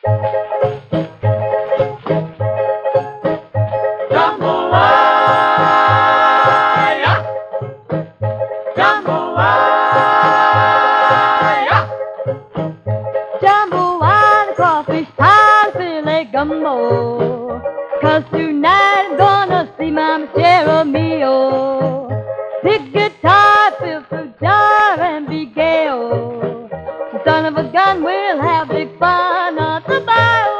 Jambalaya, jambalaya, Jambalaya, crawfish pie, filet gumbo. 'Cause tonight I'm gonna see Mama share a meal. Pick guitar, fill fruit jar, and be gay. Oh, son of a gun, we'll have big fun on the bayou.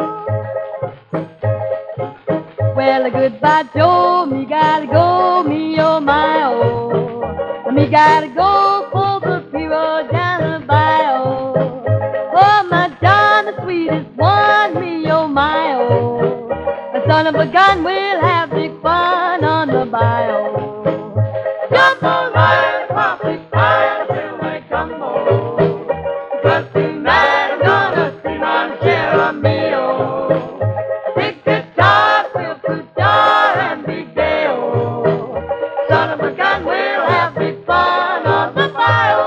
Well, goodbye, Joe. Me gotta go, me oh my oh. Me gotta go for the hero down the bayou. Oh, my John, the sweetest one, me oh my oh. The son of a gun, we'll have big fun on the bayou. jambalaya, crawfish pie, filet gumbo. 'Cause tonight I'm gonna see my share of meal. Pick guitar, fill fruit jar, and be gay. Oh, son of a gun, we'll have big fun on the bayou.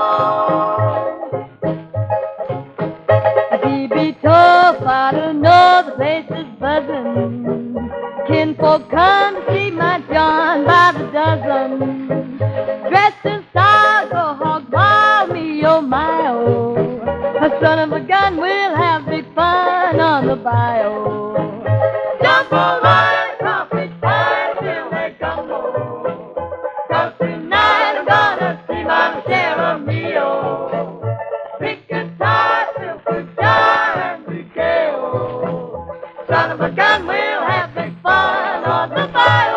He be tough, I don't know, the place is buzzing. Kinfolk come to see my John by the dozen. Dressed in style, go hog wild, me oh my oh. A son of a gun, we'll have big fun on the bayou. Jambalaya, crawfish pie, filet gumbo. 'Cause tonight I'm gonna see my share of meal. Pick guitar, fill fruit jar, and be gay. Oh, son of a gun, we'll have big fun on the bayou.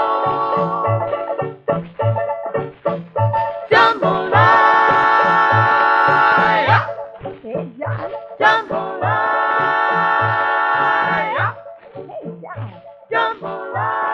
Jambalaya, Hey, John. jambalaya, Hey, John. jambalaya.